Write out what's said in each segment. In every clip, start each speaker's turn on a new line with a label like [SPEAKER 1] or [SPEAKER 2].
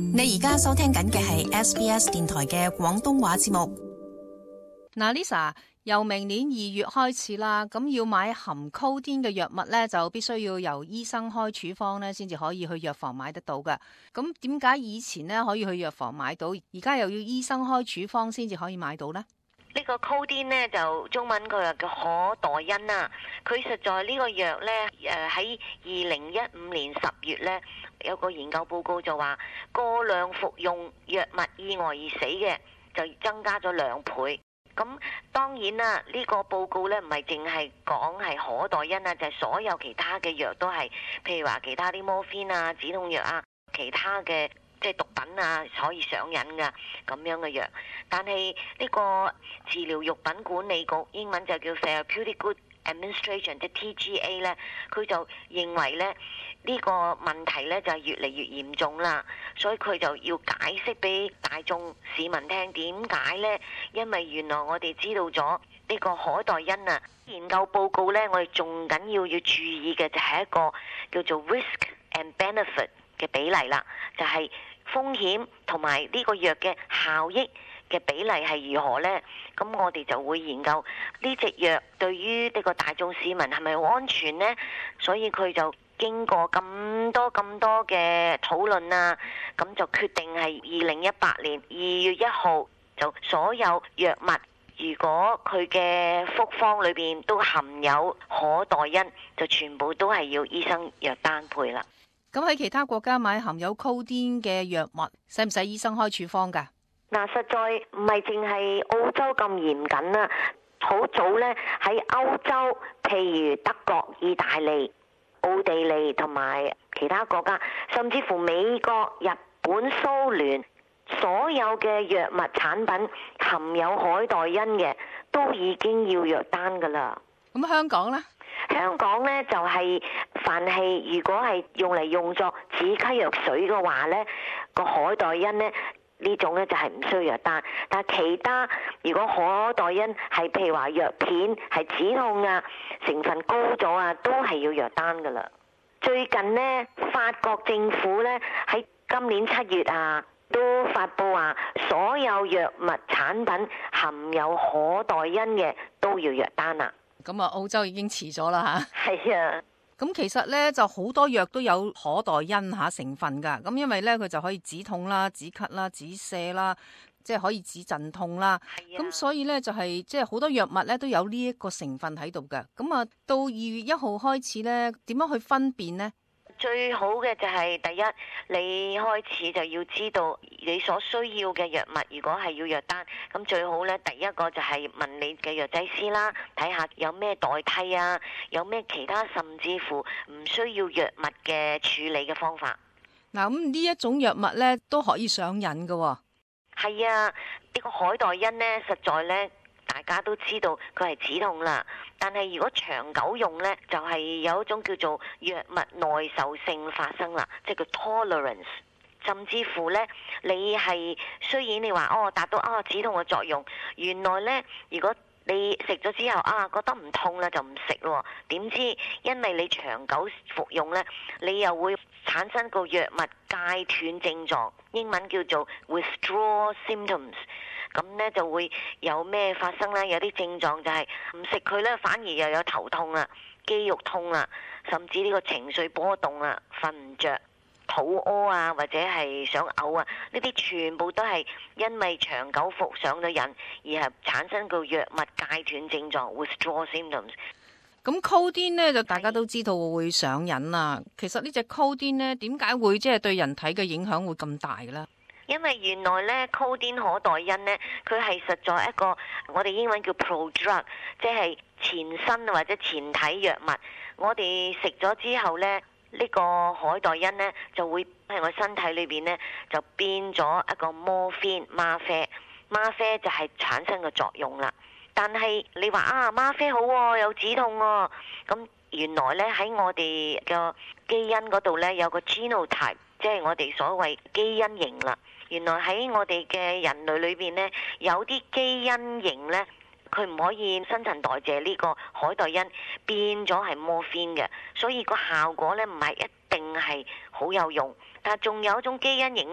[SPEAKER 1] 你而家收聽緊嘅係 SBS 電台嘅廣東話節目。
[SPEAKER 2] 嗱，Lisa， 由明年2月開始啦，咁要買含 Codeine 嘅藥物咧，就必須要由醫生開處方咧，先至可以去藥房買得到嘅。咁點解以前咧可以去藥房買到，而家又要醫生開處方先至可以買到呢？
[SPEAKER 3] 呢個 Codeine 咧就中文佢又叫可待因啦。佢實在呢個藥咧，喺2015年10月咧有個研究報告就話，過量服用藥物意外而死嘅就增加咗2倍。咁當然啦，呢個報告咧唔係淨係講係可待因啊，就係所有其他嘅藥都係，譬如話其他啲摩菲啊、止痛藥啊、其他嘅即係毒品啊可以上癮噶咁樣嘅藥。但係呢個治療藥品管理局，英文就叫 Therapeutic Goods Administration 即係 TGA 咧，佢就認為咧呢個問題咧就係越嚟越嚴重啦，所以佢就要解釋俾大眾市民聽點解咧？因為原來我哋知道咗呢個可待因啊，研究報告咧，我哋仲緊要注意嘅就係一個叫做 risk and benefit 嘅比例啦，就係風險同埋呢個藥嘅效益嘅比例係如何呢？咁我哋就會研究呢隻藥對於呢個大眾市民係咪好安全呢？所以佢就經過咁多嘅討論啊，咁就決定係2018年2月1號就所有藥物，如果佢嘅複方裏邊都含有可待因，就全部都係要醫生藥單配啦。
[SPEAKER 2] 咁喺其他國家買含有 Codeine 嘅藥物，使唔使醫生開處方㗎？
[SPEAKER 3] 嗱，實在唔係淨係澳洲咁嚴謹啦。好早呢，喺歐洲，譬如德國、意大利、奧地利同埋其他國家，甚至乎美國、日本、蘇聯，所有嘅藥物產品含有可待因嘅，都已經要藥單㗎啦。
[SPEAKER 2] 咁香港呢？
[SPEAKER 3] 香港呢，就係凡係如果係用作止咳藥水嘅話呢，個可待因呢種呢就係唔需要藥單。但係其他如果可待因係譬如話藥片係止痛啊，成分高咗啊，都係要藥單噶啦。最近呢，法國政府呢喺今年7月啊，都發布話所有藥物產品含有可待因嘅都要藥單啦。
[SPEAKER 2] 咁啊，澳洲已經遲咗啦吓。
[SPEAKER 3] 係啊。
[SPEAKER 2] 咁其實咧就好多藥都有可待因成分㗎，咁因為咧佢就可以止痛啦、止咳啦、止瀉啦，即係可以止陣痛啦。咁所以咧就係即係好多藥物咧都有呢一個成分喺度嘅。咁啊，到2月1號開始咧，點樣去分辨呢？
[SPEAKER 3] 最好嘅就係第一，你開始就要知道你所需要嘅藥物，如果係要藥單，咁最好呢，第一個就係問你嘅藥劑師啦，睇下有咩代替啊，有咩其他甚至乎唔需要藥物嘅處理嘅方法。
[SPEAKER 2] 嗱，咁呢一種藥物呢都可以上癮㗎喎。
[SPEAKER 3] 係啊，呢個可待因呢，實在呢，大家都知道佢係止痛啦，但係如果長久用呢，就係有一種叫做藥物耐受性發生啦，即係叫 tolerance。甚至乎呢，你係雖然你話達到止痛嘅作用，原來呢，如果你食咗之後覺得唔痛啦就唔食咯，點知因為你長久服用呢，你又會產生個藥物戒斷症狀，英文叫做 withdrawal symptoms。咁呢就會有咩發生呢？有啲症狀就係唔食佢呢，反而又有頭痛啊、肌肉痛啊，甚至呢個情緒波動啊、瞓唔着、肚屙啊，或者係想嘔啊，呢啲全部都係因為長久服上咗癮而係產生個藥物戒斷症狀 withdrawal symptoms。
[SPEAKER 2] 咁 Codeine 呢就大家都知道會上癮啊。其實呢隻 Codeine呢點解會即係對人體嘅影響會咁大嘅咧？
[SPEAKER 3] 因為原來呢 Codeine 可待因呢，佢係實在一個我哋英文叫 prodrug， 即係前身或者前體藥物。我哋食咗之後呢，呢個可待因呢就會喺我身體裏邊呢就變咗一個嗎啡，嗎啡就係產生嘅作用啦。但係你話嗎啡好喎，有止痛喎，咁原來呢喺我哋嘅基因嗰度呢，有個 genotype， 即係我哋所謂基因型啦。原來喺我哋嘅人類裏邊呢，有啲基因型呢，佢唔可以新陳代謝呢個可待因，變咗係嗎啡嘅，所以個效果呢唔係一定係好有用。但係仲有一種基因型呢，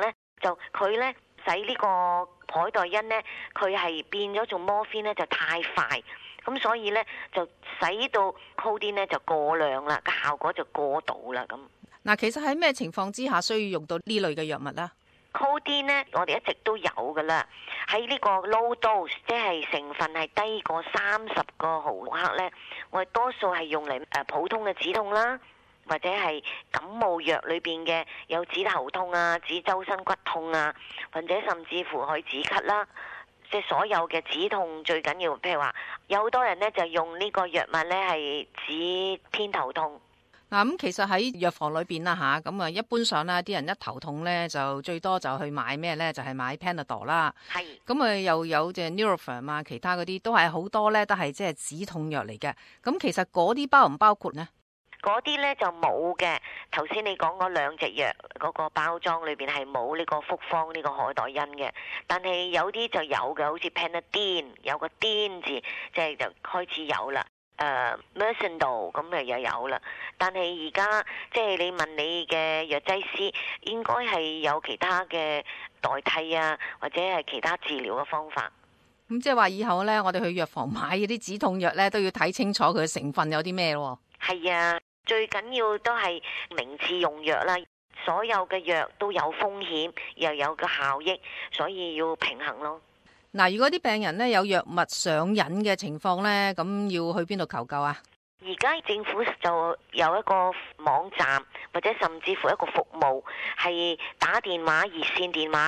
[SPEAKER 3] 就佢呢使呢個海袋因呢，佢係變咗做摩菲呢就太快，咁所以呢就使到 codeine 呢就過量啦，個效果就過度啦咁。
[SPEAKER 2] 嗱，其實喺咩情況之下需要用到呢類嘅藥物呢
[SPEAKER 3] ？codeine 呢，我哋一直都有噶啦，喺呢個 low dose， 即係成分係低過30個毫克呢，我哋多數係用嚟普通嘅止痛啦，或者係感冒藥裏邊嘅有止頭痛啊、止周身骨痛啊，或者甚至乎可以止咳啦，即係所有嘅止痛最緊要。譬如話有好多人呢就用呢個藥物呢係止偏頭痛。
[SPEAKER 2] 嗱，咁其實喺藥房裏邊啦吓，咁啊一般上啦，啲人一頭痛咧就最多就去買咩咧？就係買 Panadol 啦。係。咁啊又有隻 Nurofen 啊，其他嗰啲都係好多咧，都係即係止痛藥嚟嘅。咁其實嗰啲包唔包括呢？
[SPEAKER 3] 嗰啲咧就冇嘅。頭先你講嗰兩隻藥嗰個包裝裏邊係冇呢個複方呢個海袋因嘅，但係有啲就有嘅，好似 Panadine 有個癲字，即係就開始有啦。Mercendal 咁又有啦，但係而家即係你問你嘅藥劑師，應該係有其他嘅代替啊，或者係其他治療嘅方法。
[SPEAKER 2] 咁即係話以後咧，我哋去藥房買嗰啲止痛藥咧，都要睇清楚佢嘅成分有啲咩咯。係啊，最緊要都係明次用藥啦。所有嘅藥都有風險，又有個效益，所以要平衡咯。嗱，如果啲病人咧有藥物上癮嘅情況咧，咁要去邊度求救啊？
[SPEAKER 3] 而家政府就有一個網站或者甚至乎一個服務，係打電話熱線電話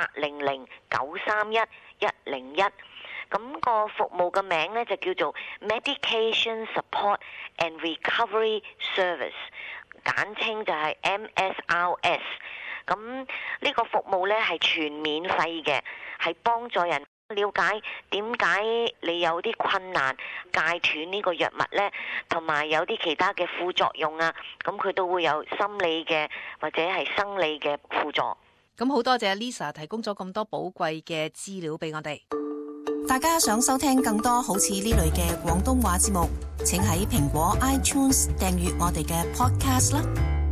[SPEAKER 3] 1800-931-101。咁個服務嘅名咧就叫做 Medication Support and Recovery Service， 簡稱就係 MSRS。咁呢個服務咧係全免費嘅，係幫助人了解點解你有啲困難戒斷呢個藥物呢，同埋有啲其他嘅副作用啊，咁佢都會有心理嘅或者係生理嘅輔助。咁好多謝 Lisa 提供咗咁多寶貴嘅資料俾我哋。
[SPEAKER 1] 大家想收聽更多好似呢類嘅廣東話節目，請喺蘋果 iTunes 訂閱我哋嘅 podcast 啦。